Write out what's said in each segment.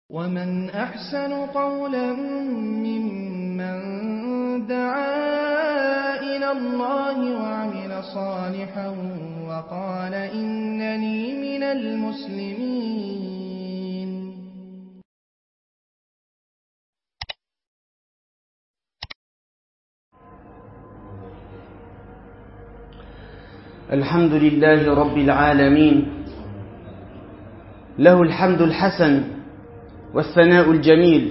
ومن أحسن قولا ممن دعا إلى الله وعمل صالحا وقال إنني من المسلمين. الحمد لله رب العالمين، له الحمد الحسن والثناء الجميل،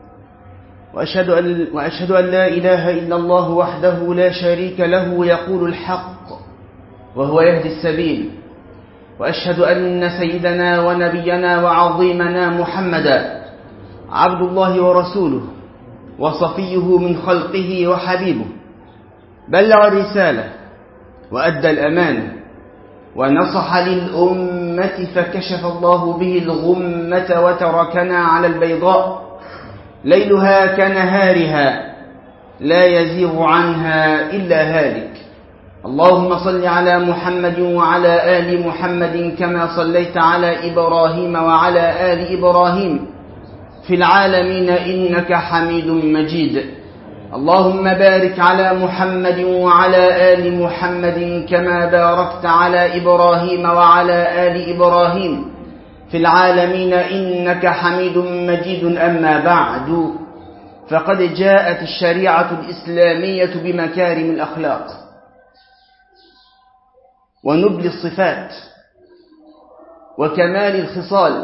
وأشهد أن لا إله إلا الله وحده لا شريك له يقول الحق وهو يهدي السبيل، وأشهد أن سيدنا ونبينا وعظيمنا محمدا عبد الله ورسوله وصفيه من خلقه وحبيبه، بلغ الرسالة وأدى الأمانة ونصح للأمة فكشف الله به الغمة وتركنا على البيضاء ليلها كنهارها لا يزيغ عنها إلا هالك. اللهم صل على محمد وعلى آل محمد كما صليت على إبراهيم وعلى آل إبراهيم في العالمين إنك حميد مجيد. اللهم بارك على محمد وعلى آل محمد كما باركت على إبراهيم وعلى آل إبراهيم في العالمين إنك حميد مجيد. أما بعد، فقد جاءت الشريعة الإسلامية بمكارم الأخلاق ونبل الصفات وكمال الخصال،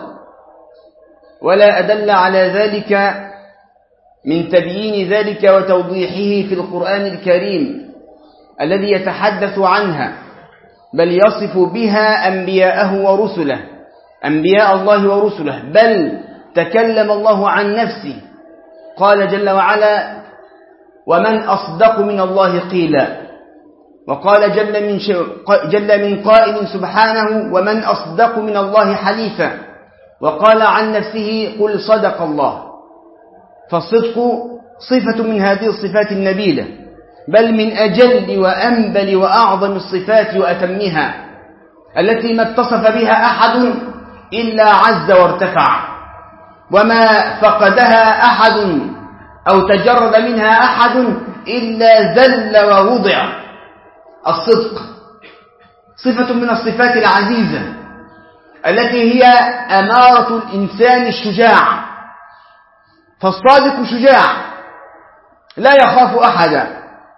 ولا أدل على ذلك من تبيين ذلك وتوضيحه في القرآن الكريم الذي يتحدث عنها، بل يصف بها أنبياءه ورسله، أنبياء الله ورسله، بل تكلم الله عن نفسه. قال جل وعلا: ومن أصدق من الله قيلا. وقال جل من قائل سبحانه: ومن أصدق من الله حليفا. وقال عن نفسه: قل صدق الله. فالصدق صفة من هذه الصفات النبيلة، بل من أجل وأنبل وأعظم الصفات وأتمها، التي ما اتصف بها أحد إلا عز وارتفع، وما فقدها أحد أو تجرد منها أحد إلا ذل ووضع. الصدق صفة من الصفات العزيزة التي هي أمارة الإنسان الشجاع، فالصادق شجاع لا يخاف أحدا،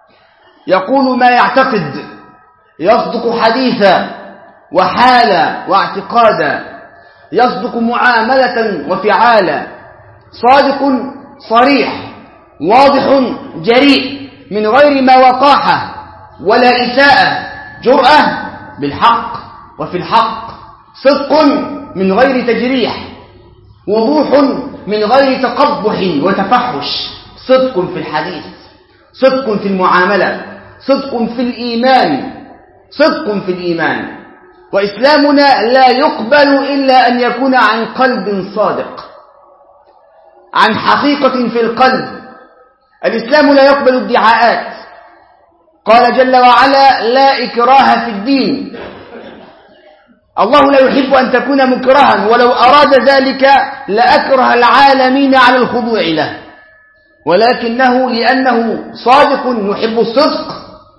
يقول ما يعتقد، يصدق حديثا وحالا واعتقادا، يصدق معاملة وفعالا، صادق صريح واضح جريء من غير ما وقاحة ولا إساءة، جرأة بالحق وفي الحق، صدق من غير تجريح، وضوح من غير تقبح وتفحش، صدق في الحديث، صدق في المعاملة، صدق في الإيمان، صدق في الإيمان. وإسلامنا لا يقبل إلا أن يكون عن قلب صادق، عن حقيقة في القلب. الإسلام لا يقبل الادعاءات. قال جل وعلا: لا إكراه في الدين. الله لا يحب أن تكون مكرها، ولو أراد ذلك لأكره العالمين على الخضوع له، ولكنه لأنه صادق يحب الصدق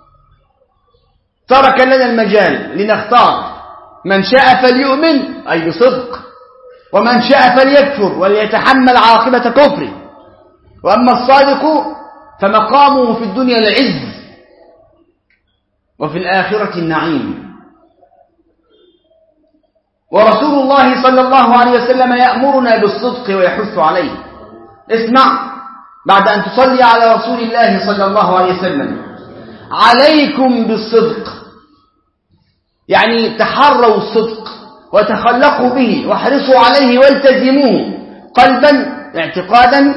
ترك لنا المجال لنختار، من شاء فليؤمن أي بصدق، ومن شاء فليكفر وليتحمل عاقبة كفره. وأما الصادق فمقامه في الدنيا العز وفي الآخرة النعيم. ورسول الله صلى الله عليه وسلم يأمرنا بالصدق ويحث عليه. اسمع، بعد أن تصلي على رسول الله صلى الله عليه وسلم: عليكم بالصدق، يعني تحروا الصدق وتخلقوا به واحرصوا عليه والتزموه، قلبا، اعتقادا،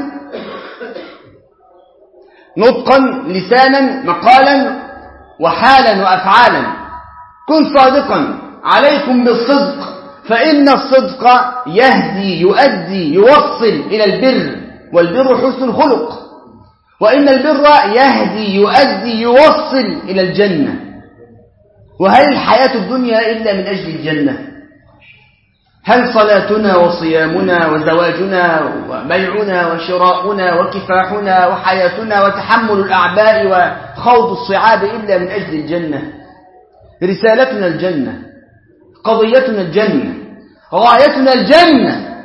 نطقا، لسانا، مقالا، وحالا وأفعالا. كن صادقا، عليكم بالصدق، فإن الصدق يهدي، يؤدي، يوصل إلى البر، والبر حسن الخلق، وإن البر يهدي، يؤدي، يوصل إلى الجنة. وهل الحياة الدنيا إلا من أجل الجنة؟ هل صلاتنا وصيامنا وزواجنا وبيعنا وشراؤنا وكفاحنا وحياتنا وتحمل الأعباء وخوض الصعاب إلا من أجل الجنة؟ رسالتنا الجنة، قضيتنا الجنة، غايتنا الجنة.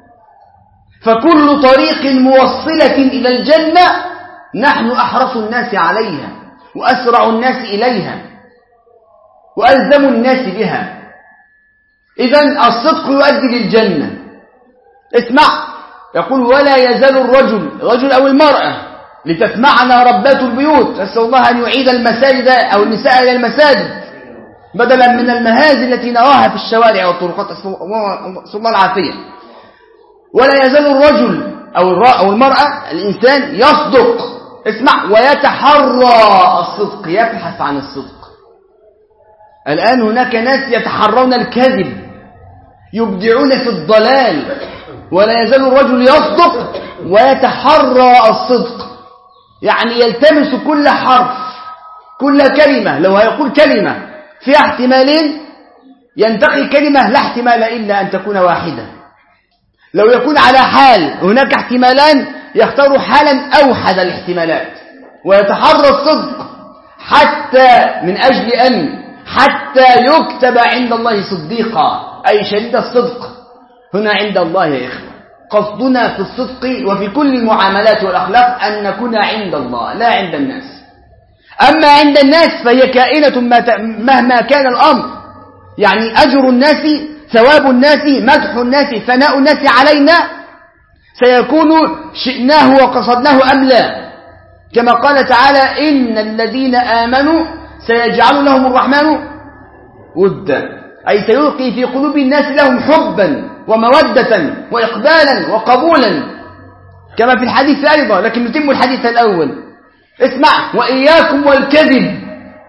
فكل طريق موصلة إلى الجنة نحن أحرص الناس عليها وأسرع الناس إليها وألزم الناس بها. إذن الصدق يؤدي للجنة. اسمع، يقول ولا يزال الرجل أو المرأة، لتسمعنا ربات البيوت. أسأل الله أن يعيد المساجد أو النساء إلى المساجد بدلا من المهازل التي نراها في الشوارع والطرقات. أسأل الله العافية. ولا يزال الرجل أو المرأة، الإنسان يصدق، اسمع، ويتحرى الصدق، يبحث عن الصدق. الآن هناك ناس يتحرون الكذب، يبدعون في الضلال. ولا يزال الرجل يصدق ويتحرى الصدق، يعني يلتمس كل حرف، كل كلمة. لو هيقول كلمة فيها احتمالين ينتقي كلمة لا احتمال إلا أن تكون واحدة. لو يكون على حال هناك احتمالان يختار حالا أوحد الاحتمالات، ويتحرى الصدق حتى من أجل أن حتى يكتب عند الله صديقا، أي شديد الصدق. هنا عند الله يا إخوة قصدنا في الصدق وفي كل المعاملات والأخلاق أن نكون عند الله لا عند الناس. أما عند الناس فهي كائنة مهما كان الأمر، يعني أجر الناس، ثواب الناس، مدح الناس، ثناء الناس علينا سيكون شئناه وقصدناه أم لا. كما قال تعالى إن الذين آمنوا سيجعل لهم الرحمن ودا، أي سيلقي في قلوب الناس لهم حبا ومودة وإقبالا وقبولا، كما في الحديث أيضا. لكن نتم الحديث الأول. اسمع، وإياكم والكذب،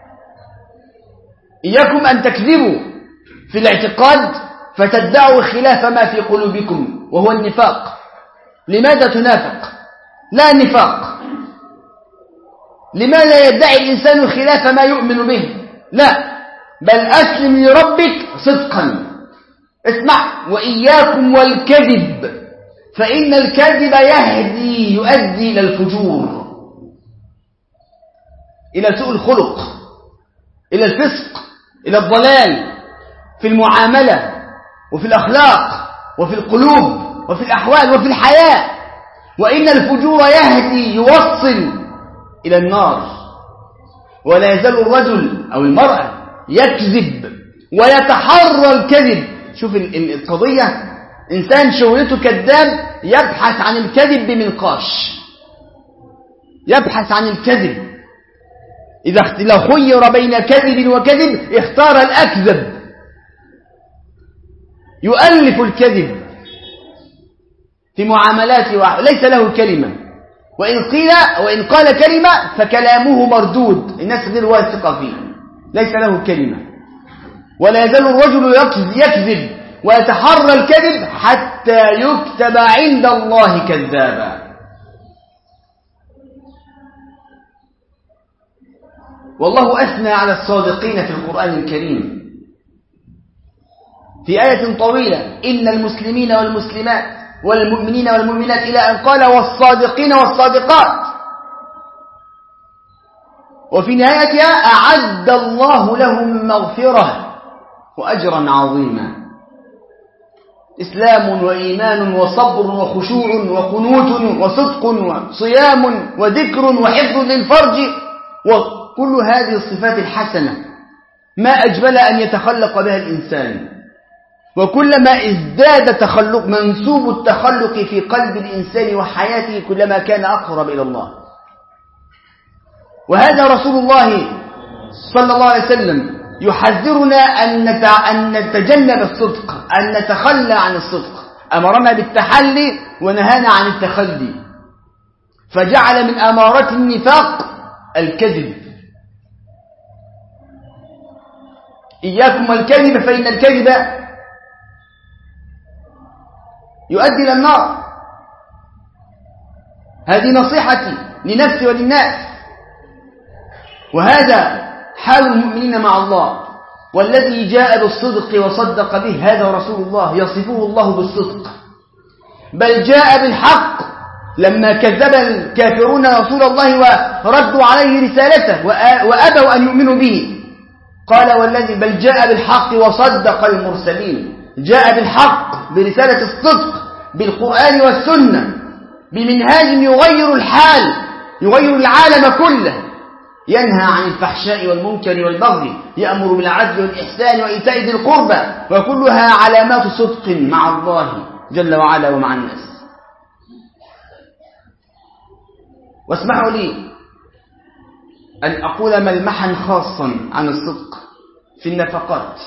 إياكم أن تكذبوا في الاعتقاد فتدعوا خلاف ما في قلوبكم وهو النفاق. لماذا تنافق؟ لا نفاق. لماذا يدعي الإنسان خلاف ما يؤمن به؟ لا، بل أسلم لربك صدقا. اسمع، وإياكم والكذب، فإن الكذب يؤدي إلى الفجور، إلى سوء الخلق، إلى الفسق، إلى الضلال في المعاملة وفي الأخلاق وفي القلوب وفي الأحوال وفي الحياة. وإن الفجور يوصل إلى النار. ولا يزال الرجل أو المرأة يكذب ويتحرى الكذب. شوف القضية، إنسان شغلته كذاب يبحث عن الكذب بمنقاش، يبحث عن الكذب. إذا خير بين كذب وكذب اختار الأكذب، يؤلف الكذب في معاملاته، ليس له كلمة، وإن قال كلمة فكلامه مردود، الناس غير واثقة فيه، ليس له كلمة. ولا يزال الرجل يكذب ويتحرى الكذب حتى يكتب عند الله كذابا. والله أثنى على الصادقين في القرآن الكريم في آية طويلة: إن المسلمين والمسلمات والمؤمنين والمؤمنات، إلى أن قال والصادقين والصادقات. وفي نهايتها أعد الله لهم مغفرة وأجرا عظيما. إسلام وإيمان وصبر وخشوع وقنوت وصدق وصيام وذكر وحفظ للفرج، وكل هذه الصفات الحسنة ما أجمل أن يتخلق بها الإنسان. وكلما ازداد تخلق منسوب التخلق في قلب الإنسان وحياته كلما كان أقرب إلى الله. وهذا رسول الله صلى الله عليه وسلم يحذرنا أن نتجنب الصدق، أن نتخلى عن الصدق. أمرنا بالتحلي ونهانا عن التخلي، فجعل من أمارات النفاق الكذب. إياكم والكذب فإن الكذب يؤدي إلى النار. هذه نصيحتي لنفسي وللناس. وهذا حال المؤمنين مع الله. والذي جاء بالصدق وصدق به هذا رسول الله يصفه الله بالصدق، بل جاء بالحق لما كذب الكافرون رسول الله وردوا عليه رسالته وأبوا أن يؤمنوا به، قال والذي بل جاء بالحق وصدق المرسلين، جاء بالحق برسالة الصدق بالقرآن والسنة بمنهاج يغير الحال، يغير العالم كله، ينهى عن الفحشاء والمنكر والبغي، يأمر بالعدل والإحسان وإيتاء ذي القربى، وكلها علامات صدق مع الله جل وعلا ومع الناس. واسمحوا لي أن أقول ملمحا خاصا عن الصدق في النفقات.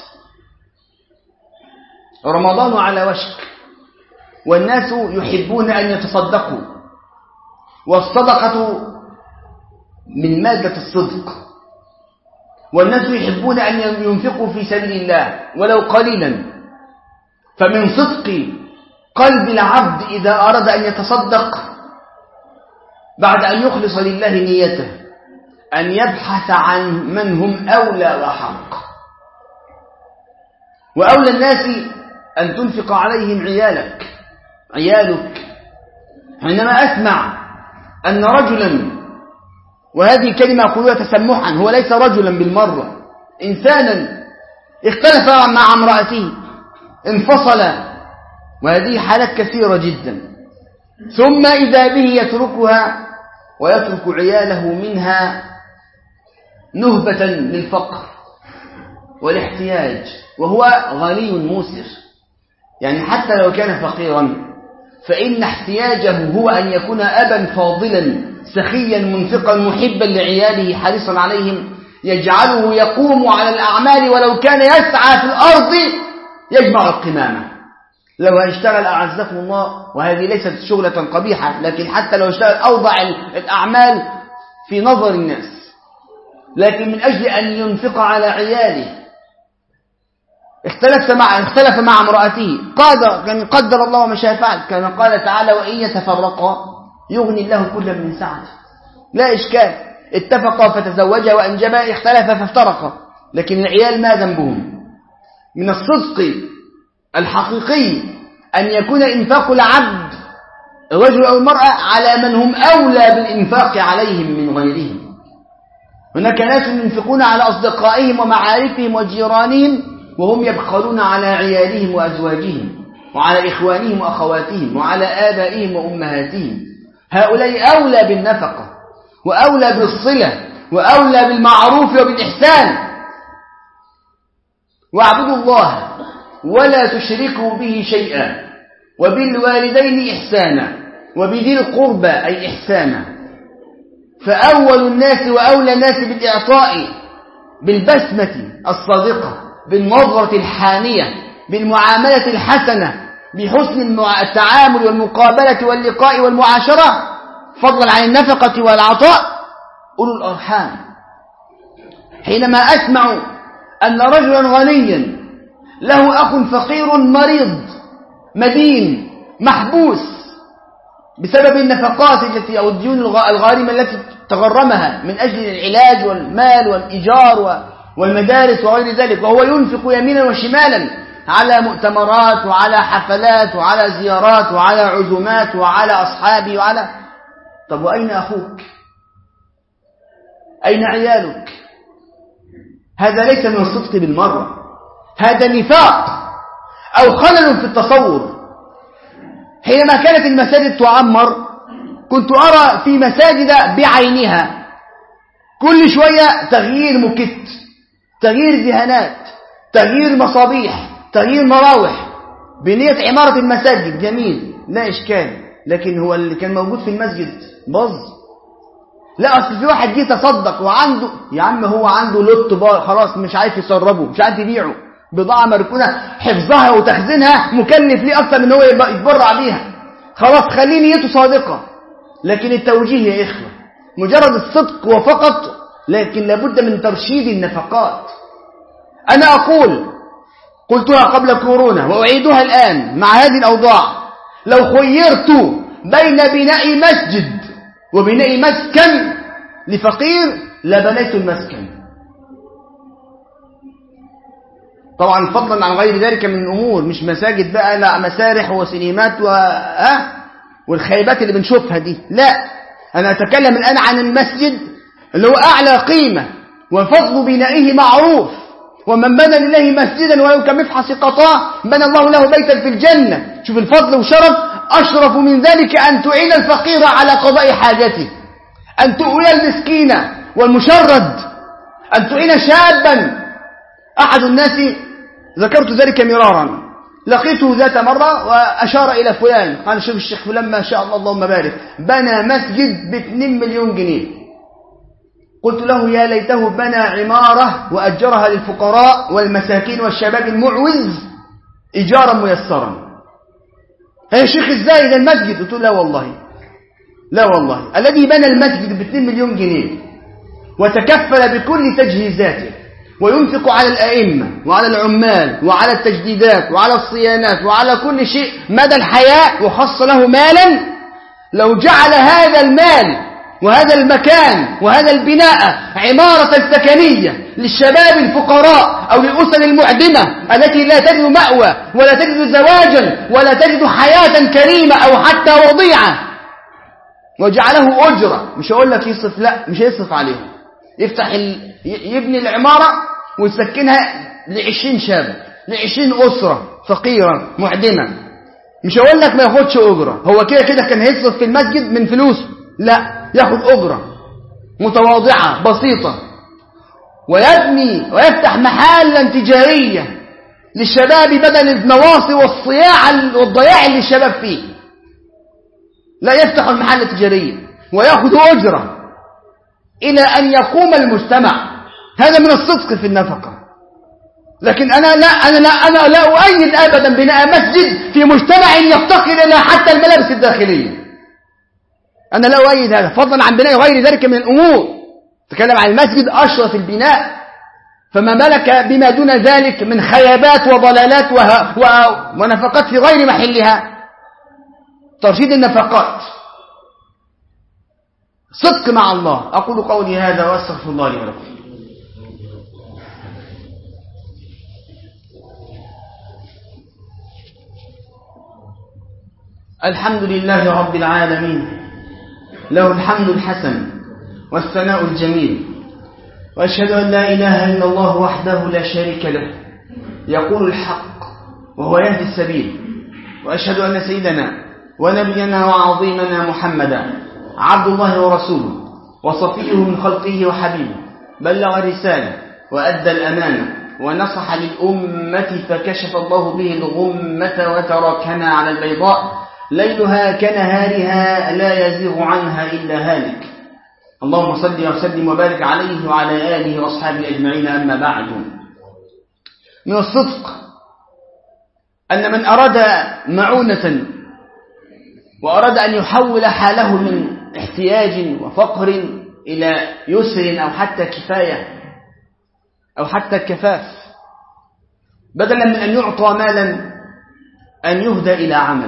رمضان على وشك، والناس يحبون أن يتصدقوا، والصدقة من مادة الصدق، والناس يحبون أن ينفقوا في سبيل الله ولو قليلا. فمن صدق قلب العبد إذا أراد أن يتصدق بعد أن يخلص لله نيته أن يبحث عن من هم أولى وحق. وأولى الناس أن تنفق عليهم عيالك. حينما أسمع أن رجلا، وهذه كلمة أقولها تسمحا، هو ليس رجلا بالمرة، إنسانا اختلف مع امرأته، انفصل، وهذه حالات كثيرة جدا، ثم إذا به يتركها ويترك عياله منها نهبة للفقر والاحتياج، وهو غني موسر. يعني حتى لو كان فقيرا فإن احتياجه هو أن يكون أبا فاضلا سخيا منفقا محبا لعياله حريصا عليهم، يجعله يقوم على الأعمال ولو كان يسعى في الأرض يجمع القمامة. لو هيشتغل أعزكم الله، وهذه ليست شغلة قبيحة، لكن حتى لو اشتغل أوضع الأعمال في نظر الناس، لكن من أجل أن ينفق على عياله اختلف مع امرأته، كان قدر الله ما شاء فعل، كما قال تعالى وإن يتفرقا يغني الله كلا من سعته. لا إشكال، اتفقا فتزوجا وأنجبا، اختلفا فافترقا، لكن العيال ما ذنبهم؟ من الصدق الحقيقي أن يكون إنفاق العبد الرجل أو المرأة على من هم أولى بالإنفاق عليهم من غيرهم. هناك ناس ينفقون على أصدقائهم ومعارفهم وجيرانهم وهم يبخلون على عيالهم وأزواجهم وعلى إخوانهم وأخواتهم وعلى آبائهم وأمهاتهم. هؤلاء أولى بالنفقة وأولى بالصلة وأولى بالمعروف وبالإحسان. واعبدوا الله ولا تشركوا به شيئا وبالوالدين إحسانا وبذي القربى أي إحسانا. فأول الناس وأولى الناس بالإعطاء، بالبسمة الصادقة، بالنظرة الحانية، بالمعاملة الحسنة، بحسن التعامل والمقابلة واللقاء والمعاشرة، فضلا عن النفقة والعطاء، أولو الأرحام. حينما أسمع أن رجلا غنيا له أخ فقير مريض مدين محبوس بسبب النفقات التي أو الديون الغارمة التي تغرمها من أجل العلاج والمال والإيجار والمدارس وغير ذلك، وهو ينفق يمينا وشمالا على مؤتمرات وعلى حفلات وعلى زيارات وعلى عزومات وعلى أصحابه وعلى. طب وأين أخوك؟ أين عيالك؟ هذا ليس من الصدق بالمرة، هذا نفاق أو خلل في التصور. حينما كانت المساجد تعمر كنت أرى في مساجد بعينها كل شوية تغيير مكت، تغيير ذهانات، تغيير مصابيح، تغيير مراوح بنية عمارة المساجد. جميل، لا إشكال، لكن هو اللي كان موجود في المسجد باظ. لا، أصل في واحد جه تصدق وعنده، يا عم هو عنده لوت خلاص مش عارف يسربه، مش عارف يبيعه، بضاعة مركونة حفظها وتخزينها مكلف ليه أكثر من هو يتبرع بيها. خلاص خليه نيته صادقة، لكن التوجيه يا إخوة مجرد الصدق وفقط، لكن لابد من ترشيد النفقات. أنا أقول، قلتها قبل كورونا وأعيدها الآن مع هذه الأوضاع، لو خيرت بين بناء مسجد وبناء مسكن لفقير لبنيت المسكن. طبعا فضلا عن غير ذلك من الأمور، مش مساجد بقى، لا مسارح وسينمات والخيبات اللي بنشوفها دي، لا، أنا أتكلم الآن عن المسجد اللي هو أعلى قيمة وفضل بنائه معروف. ومن بنى لله مسجدا ولو كمفحص قطاع بنى الله له بيتا في الجنة. شوف الفضل وشرف. أشرف من ذلك أن تعين الفقير على قضاء حاجته، أن تؤوي المسكين والمشرد، أن تعين شابا. أحد الناس ذكرت ذلك مرارا، لقيته ذات مرة وأشار إلى فلان، قال شوف الشيخ فلان ما شاء الله اللهم بارك بنى مسجد ب2 مليون جنيه. قلت له يا ليته بنى عمارة وأجرها للفقراء والمساكين والشباب المعوز إيجارا ميسرا. يا شيخ ازاي ده المسجد؟ قلت له لا والله الذي بنى المسجد ب2 مليون جنيه وتكفل بكل تجهيزاته وينفق على الأئمة وعلى العمال وعلى التجديدات وعلى الصيانات وعلى كل شيء مدى الحياة وخص له مالا، لو جعل هذا المال وهذا المكان وهذا البناء عمارة سكنية للشباب الفقراء أو للأسر المعدمة التي لا تجد مأوى ولا تجد زواجا ولا تجد حياة كريمة أو حتى وضيعة، وجعله أجرة، مش هقول لك يصرف، لا مش هيصرف عليهم، يبني العمارة ويسكنها ل20 شاب ل20 أسرة فقيرة معدمة، مش هقول لك ما ياخدش أجرة، هو كده كان هيصرف في المسجد من فلوسه، لا ياخد أجرة متواضعة بسيطة، ويبني ويفتح محلا تجارية للشباب بدل المواصي والصياع والضياع اللي الشباب فيه، لا يفتح المحل التجاري ويأخذ أجرة إلى أن يقوم المجتمع. هذا من الصدق في النفقة. لكن أنا لا أؤيد أبدا بناء مسجد في مجتمع يفتقر إلى حتى الملابس الداخلية، أنا لا أؤيد هذا، فضلا عن بناء غير ذلك من الأمور. تكلم عن المسجد أشرف البناء، فما ملك بما دون ذلك من خيابات وضلالات ونفقات في غير محلها. ترشيد النفقات، صدق مع الله. أقول قولي هذا وأستغفر الله لي ولكم. الحمد لله رب العالمين، له الحمد الحسن والثناء الجميل، وأشهد أن لا إله إلا الله وحده لا شريك له يقول الحق وهو يهدي السبيل، وأشهد أن سيدنا ونبينا وعظيمنا محمدا عبد الله ورسوله وصفيه من خلقه وحبيبه، بلغ الرسالة وأدى الأمانة ونصح للأمة فكشف الله به الغمة وتركنا على البيضاء ليلها كنهارها لا يزيغ عنها إلا هالك. اللهم صل وسلم وبارك عليه وعلى آله وأصحابه أجمعين. أما بعد، من الصدق أن من أراد معونة وأراد أن يحول حاله من احتياج وفقر إلى يسر أو حتى كفاية أو حتى كفاف، بدلا من أن يعطى مالا أن يهدى إلى عمل.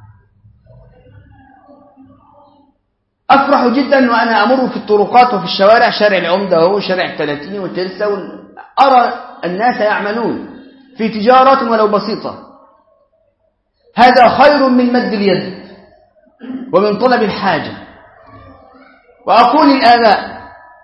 أفرح جدا وأنا أمر في الطرقات وفي الشوارع، شارع العمدة وهو شارع 30 والترسة، أرى الناس يعملون في تجارات ولو بسيطة. هذا خير من مد اليد ومن طلب الحاجة. وأقول الآباء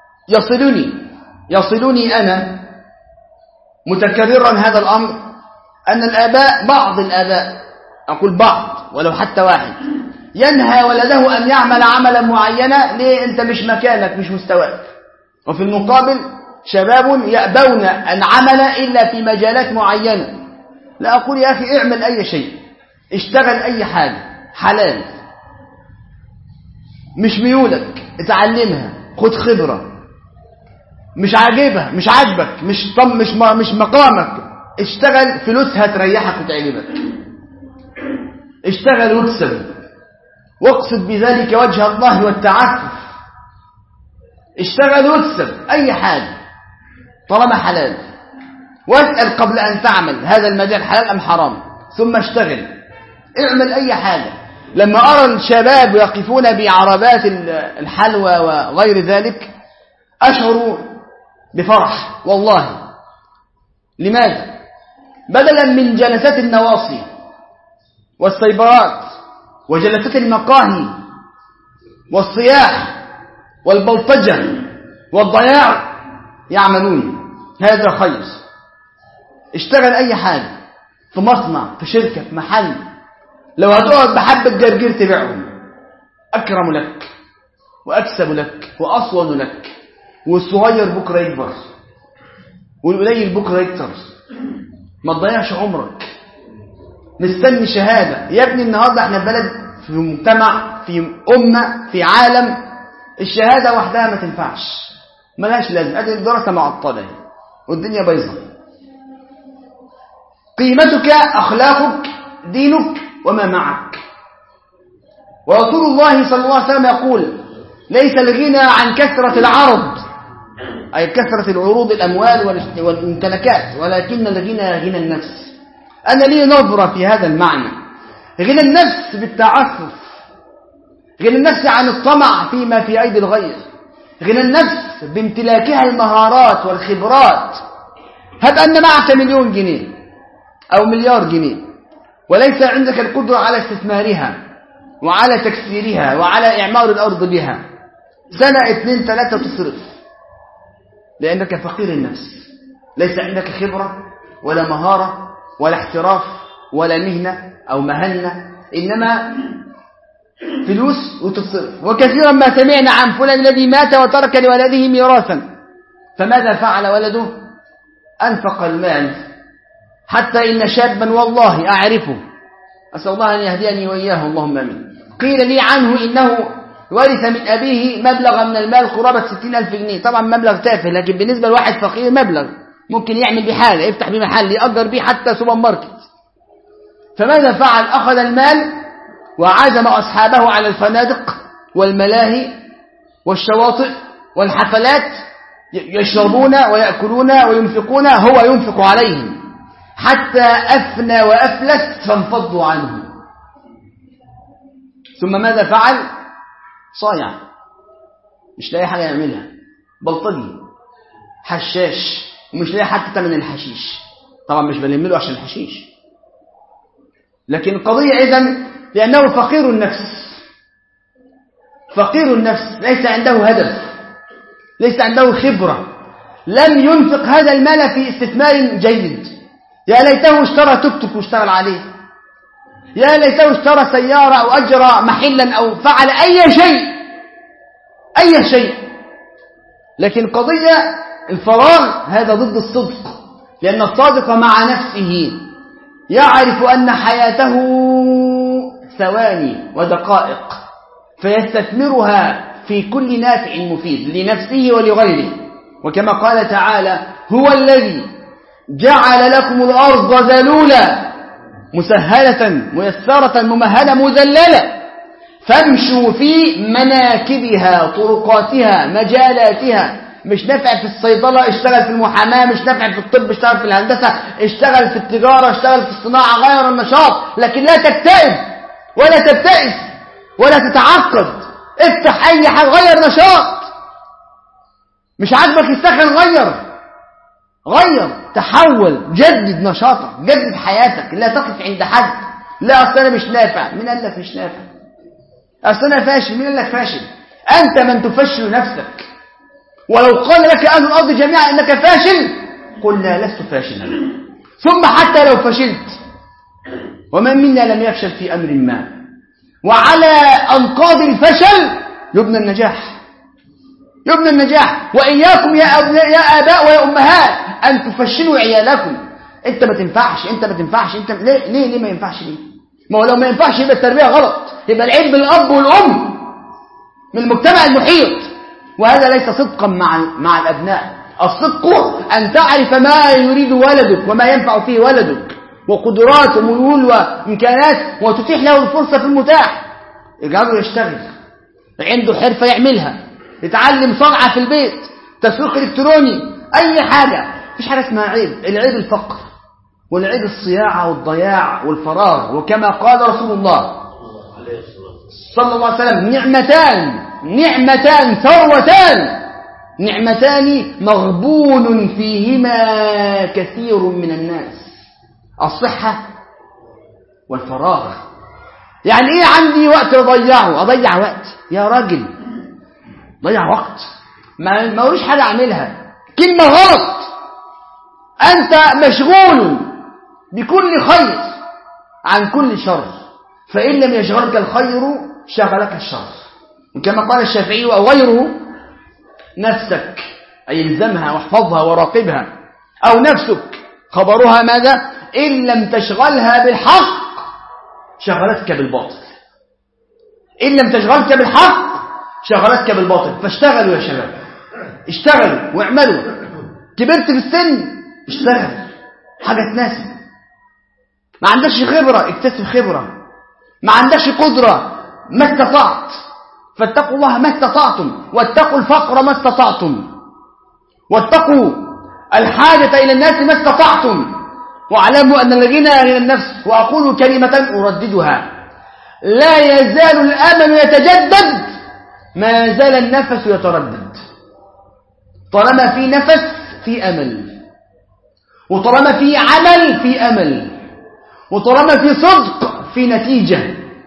يصلني أنا متكررا هذا الأمر، أن الآباء، بعض الآباء، أقول بعض ولو حتى واحد، ينهى ولده أن يعمل عملا معينا. ليه؟ أنت مش مكانك، مش مستواك. وفي المقابل شباب يأبون العمل إلا في مجالات معينة. لا أقول يا أخي اعمل أي شيء، اشتغل أي حاجة حلال، مش ميولك، اتعلمها، خد خبرة. مش عاجبها، مش عاجبك، مش مقامك، اشتغل، فلوسها تريحك وتعجبك، اشتغل واكسب، واقصد بذلك وجه الله والتعفف. اشتغل واكسب أي حاجة طالما حلال، واسأل قبل أن تعمل هذا المجال حلال أم حرام، ثم اشتغل، اعمل أي حاجة. لما أرى الشباب يقفون بعربات الحلوى وغير ذلك أشعر بفرح والله. لماذا؟ بدلا من جلسات النواصي والسيبرات وجلسات المقاهي والصياح والبلطجة والضياع يعملون هذا خير. اشتغل أي حاجة في مصنع، في شركة، في محل، لو هتقعد بحبة جرجير تبيعهم أكرم لك وأكسب لك وأصون لك، والصغير بكرة يكبر والقليل بكرة يكتر. ما تضيعش عمرك مستني شهادة. يا ابني النهاردة احنا بلد، في مجتمع، في أمة، في عالم الشهادة وحدها ما تنفعش، ملهاش لازم. ادي الدراسة معطلة والدنيا بايظة. قيمتك أخلاقك دينك وما معك. ورسول الله صلى الله عليه وسلم يقول: ليس الغنى عن كثرة العرض، أي كثرة العروض، الأموال والممتلكات، ولكن الغنى غنى النفس. أنا لي نظرة في هذا المعنى. غنى النفس بالتعفف، غنى النفس عن الطمع فيما في أيدي الغير، غنى النفس بامتلاكها المهارات والخبرات. هب أن معك 1,000,000 جنيه أو 1,000,000,000 جنيه وليس عندك القدرة على استثمارها وعلى تكسيرها وعلى إعمار الأرض بها، سنة 2 3 تصرف، لأنك فقير النفس، ليس عندك خبرة ولا مهارة ولا احتراف ولا مهنة أو مهنة، إنما فلوس وتصرف. وكثيرا ما سمعنا عن فلان الذي مات وترك لولده ميراثا، فماذا فعل ولده؟ أنفق المال. حتى إن شابا والله أعرفه، أسأل الله أن يهديني وإياه اللهم آمين، قيل لي عنه إنه ورث من أبيه مبلغ من المال قرابة 60,000 جنيه. طبعا مبلغ تافه، لكن بالنسبة لواحد فقير مبلغ ممكن يعمل بحاله، يفتح بيه محل، يأجر بيه حتى سوبر ماركت. فماذا فعل؟ أخذ المال وعزم أصحابه على الفنادق والملاهي والشواطئ والحفلات، يشربون ويأكلون وينفقون، هو ينفق عليهم حتى أفنى وأفلس فانفضوا عنه. ثم ماذا فعل؟ صايع، مش لاقي حاجة يعملها، بلطجي، حشاش، ومش لاقي حتى تمن الحشيش. طبعا مش بنمله عشان الحشيش، لكن القضية إذن لأنه فقير النفس. فقير النفس ليس عنده هدف، ليس عنده خبرة، لم ينفق هذا المال في استثمار جيد. يا ليته اشترى توك توك واشتغل عليه، يا ليته اشترى سيارة أو أجرى محلا أو فعل أي شيء. لكن قضية الفراغ هذا ضد الصدق، لأن الصادق مع نفسه يعرف أن حياته ثواني ودقائق، فيستثمرها في كل نافع مفيد لنفسه ولغيره. وكما قال تعالى: هو الذي جعل لكم الأرض ذلولا مسهلة ميسرة ممهدة مذللة فامشوا في مناكبها طرقاتها مجالاتها. مش نافع في الصيدلة، اشتغل في المحاماة. مش نافع في الطب، اشتغل في الهندسة. اشتغل في التجارة، اشتغل في الصناعة. غير النشاط، لكن لا تكتئب ولا تبتئس ولا تتعقد. افتح أي حاجة، غير نشاط. مش عاجبك السكن، غير، تحول، جدد نشاطك، جدد حياتك. لا تقف عند حد. لا أصل أنا مش نافع. مين قال لك مش نافع؟ أصل أنا فاشل. مين قال لك فاشل؟ أنت من تفشل نفسك. ولو قال لك أهل الأرض جميعا إنك فاشل، قل لا، لست فاشلا. ثم حتى لو فشلت، ومن منا لم يفشل في أمر ما، وعلى أنقاض الفشل يبنى النجاح. وإياكم يا آباء ويا أمهات أن تفشلوا عيالكم. أنت ما تنفعش. أنت ليه ما ينفعش؟ ليه؟ ما هو لو ما ينفعش يبقى التربية غلط، يبقى العيب من الأب والأم، من المجتمع المحيط. وهذا ليس صدقا مع الأبناء. الصدق أن تعرف ما يريد ولدك وما ينفع فيه ولدك، وقدرات وميول وإمكانات، وتتيح له الفرصة في المتاح. اجعله يشتغل، عنده حرفة يعملها، يتعلم صنعة في البيت، تسويق إلكتروني، أي حاجة. مفيش حاجة اسمها عيب. العيب الفقر، والعيب الصياعة والضياع والفراغ. وكما قال رسول الله صلى الله عليه وسلم: نعمتان ثروتان، نعمتان مغبون فيهما كثير من الناس. الصحة والفراغ. يعني ايه عندي وقت اضيع وقت؟ يا راجل ضيع وقت، ما وريش حاجة اعملها، كلمة غلط. انت مشغول بكل خير عن كل شر، فإن لم يشغلك الخير شغلك الشر. وكما قال الشافعي أو غيره: نفسك أي الزمها واحفظها وراقبها، أو نفسك خبرها ماذا؟ إن لم تشغلها بالحق شغلتك بالباطل. إن لم تشغلك بالحق شغلتك بالباطل. فاشتغلوا يا شباب، اشتغلوا واعملوا. كبرت في السن، اشتغل حاجة تناسب. ما عندكش خبرة، اكتسب خبرة. ما عندكش قدرة، ما استطعت، فاتقوا الله ما استطعتم، واتقوا الفقر ما استطعتم، واتقوا الحاجة إلى الناس ما استطعتم، واعلموا أن الذين غنى النفس. وأقول كلمة أرددها: لا يزال الأمل يتجدد ما زال النفس يتردد. طالما في نفس في أمل، وطالما في عمل في أمل، وطالما في صدق في نتيجة.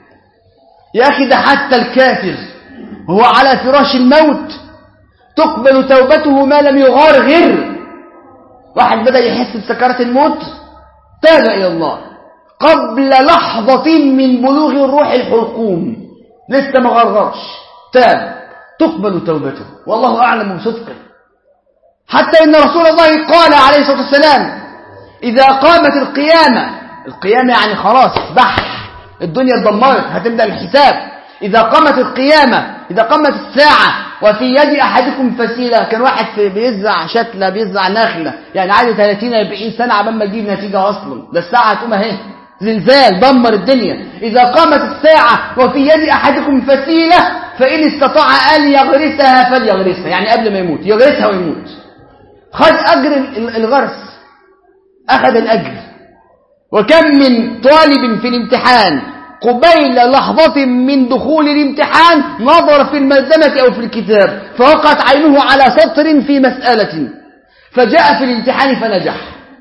يا أخي ده حتى الكافر وهو على فراش الموت تقبل توبته ما لم يغرغر. واحد بدأ يحس بسكرات الموت، تاب إلى الله قبل لحظة من بلوغ الروح الحلقوم، لسه ما غرغرش، تاب، تقبل توبته والله أعلم بصدقه. حتى إن رسول الله قال عليه الصلاة والسلام: إذا قامت القيامة يعني خلاص بحث، الدنيا اتدمرت، هتبدأ الحساب. إذا قامت القيامة، إذا قامت الساعة، وفي يد أحدكم فسيلة. كان واحد بيزرع شتلة، بيزرع نخلة، يعني عادي 30-40 سنة عبال ما تجيب نتيجة أصلا. ده الساعة هتقوم اهي، زلزال دمر الدنيا. إذا قامت الساعة وفي يد أحدكم فسيلة فإن استطاع أن يغرسها فليغرسها، يعني قبل ما يموت يغرسها ويموت. خذ أجر الغرس، أخذ الأجر. وكم من طالب في الامتحان قبيل لحظة من دخول الامتحان نظر في الملزمة أو في الكتاب فوقعت عينه على سطر في مسألة، فجاء في الامتحان فنجح.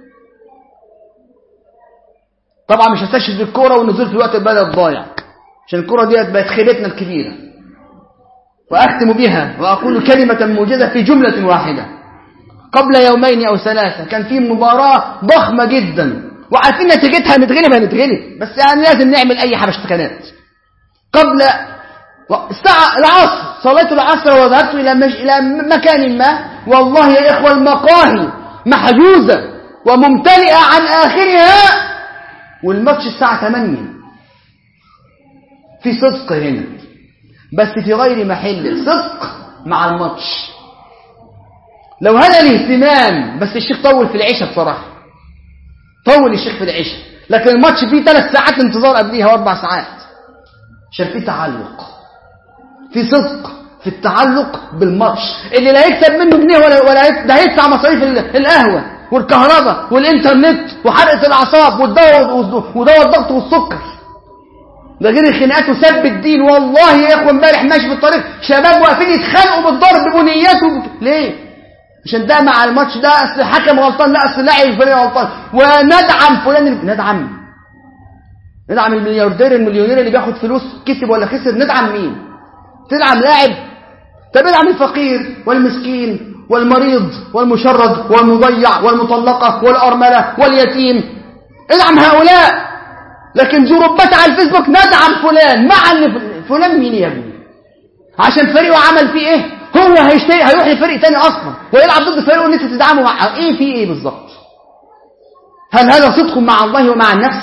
طبعا مش هستشهد بالكورة والنزول في الوقت البدأ الضايع، عشان الكورة دي بقت خيبتنا الكبيرة. وأختم بها وأقول كلمة موجزة في جملة واحدة. قبل 2 أو 3 كان في مباراة ضخمة جدا، وعارفين نتيجتها هنتغلب، بس يعني لازم نعمل أي حبشتكنات. قبل الساعة العصر صليت العصر وذهبت إلى مكان ما، والله يا إخوة المقاهي محجوزة وممتلئة عن آخرها، والماتش الساعة 8. في صدق هنا بس في غير محل، صدق مع الماتش. لو هذا الاهتمام، بس الشيخ طول في العشاء بصراحة، طول الشيخ في العشاء، لكن الماتش فيه 3 ساعات انتظار قبليها و4 ساعات، عشان فيه تعلق، في صدق في التعلق بالماتش اللي لا يكسب منه جنيه ولا ده هيدفع مصاريف القهوة والكهرباء والإنترنت وحرقة الأعصاب ودواء الضغط والسكر، ده غير الخناقات وسب الدين. والله يا إخوة امبارح ماشي في الطريق شباب واقفين يتخانقوا بالضرب بنياته. ليه؟ عشان ده مع الماتش ده أصل الحكم غلطان، لا أصل اللاعب الفلاني غلطان، وندعم فلان. ندعم المليونير اللي بياخد فلوس، كسب ولا خسر، ندعم مين؟ تدعم لاعب؟ طب ادعم الفقير والمسكين والمريض والمشرد والمضيع والمطلقة والأرملة واليتيم، ادعم هؤلاء. لكن جروبات على الفيسبوك ندعم فلان، مع فلان مين يا ابني؟ عشان فريقه عمل فيه ايه؟ هو هيروح لفريق تاني اصلا ويلعب ضد فريقه اللي انت تدعمه. مع ايه؟ في ايه بالظبط؟ هل هذا صدق مع الله ومع النفس؟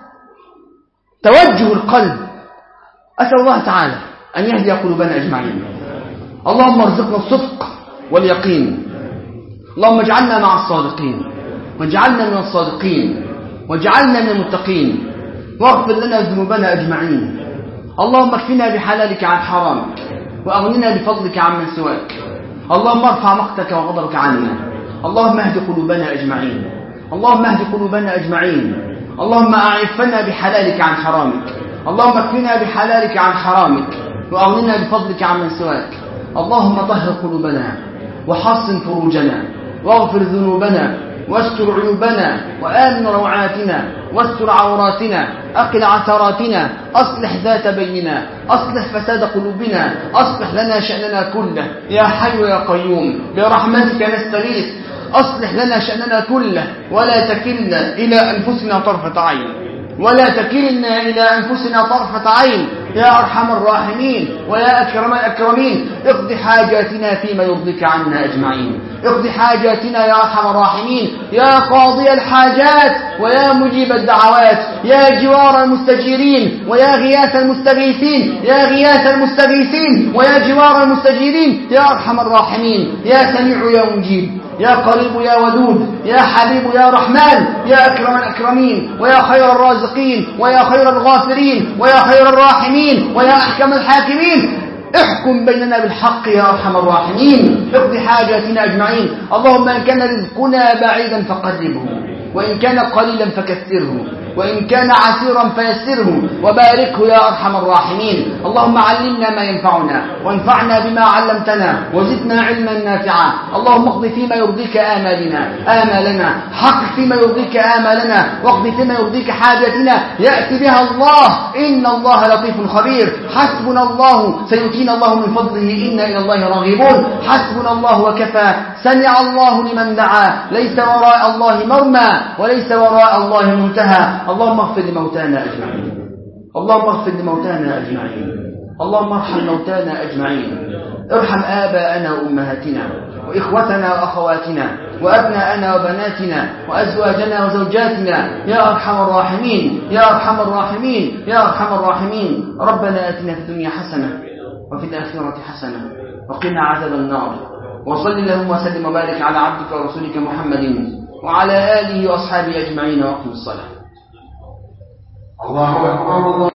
توجه القلب. اسال الله تعالى ان يهدي قلوبنا اجمعين. اللهم ارزقنا الصدق واليقين، اللهم اجعلنا مع الصادقين، واجعلنا من الصادقين، واجعلنا من المتقين، واغفر لنا ذنوبنا اجمعين. اللهم اكفنا بحلالك عن حرامك، واغننا بفضلك عمن سواك. اللهم ارفع مقتك وغضبك عنا. اللهم اهد قلوبنا اجمعين، اللهم اهد قلوبنا اجمعين. اللهم اعفنا بحلالك عن حرامك، اللهم اكفنا بحلالك عن حرامك، واغننا بفضلك عمن سواك. اللهم طهر قلوبنا وحصن فروجنا واغفر ذنوبنا واستر عيوبنا وآمن روعاتنا واستر عوراتنا أقل عثراتنا أصلح ذات بيننا أصلح فساد قلوبنا أصلح لنا شأننا كله يا حي يا قيوم برحمتك نستغيث أصلح لنا شأننا كله ولا تكلنا إلى أنفسنا طرفة عين ولا تكلنا إلى أنفسنا طرفة عين يا أرحم الراحمين ويا أكرم الأكرمين اقض حاجاتنا فيما يرضيك عنا أجمعين اقض حاجاتنا يا أرحم الراحمين يا قاضي الحاجات ويا مجيب الدعوات يا جوار المستجيرين ويا غياث المستغيثين يا غياث المستغيثين ويا جوار المستجيرين يا أرحم الراحمين يا سميع يا مجيب يا قريب يا ودود يا حبيب يا رحمن يا أكرم الأكرمين ويا خير الرازقين ويا خير الغافرين ويا خير الراحمين ويا أحكم الحاكمين احكم بيننا بالحق يا أرحم الراحمين اقض حاجاتنا أجمعين اللهم إن كان رزقنا بعيدا فقربه وإن كان قليلا فكثره وإن كان عسيرا فيسره وباركه يا أرحم الراحمين اللهم علمنا ما ينفعنا وانفعنا بما علمتنا وزدنا علما نافعا اللهم اقض فيما يرضيك آمالنا حقق فيما يرضيك آمالنا واقض فيما يرضيك حاجتنا يأتي بها الله إن الله لطيف خبير حسبنا الله سيؤتينا الله من فضله إنا إلى الله راغبون حسبنا الله وكفى سمع الله لمن دعا ليس وراء الله مرمى وليس وراء الله منتهى اللهم اغفر لموتانا أجمعين اللهم اغفر لموتانا أجمعين اللهم ارحم موتانا أجمعين ارحم آباءنا وأمهاتنا وإخوتنا وأخواتنا وأبناءنا وبناتنا وأزواجنا وزوجاتنا يا أرحم الراحمين يا أرحم الراحمين يا أرحم الراحمين ربنا آتنا في الدنيا حسنة وفي الآخرة حسنة وقنا عذاب النار وصل اللهم وسلم وبارك على عبدك ورسولك محمد وعلى آله وأصحابه أجمعين وأقم الصلاة الله أكبر.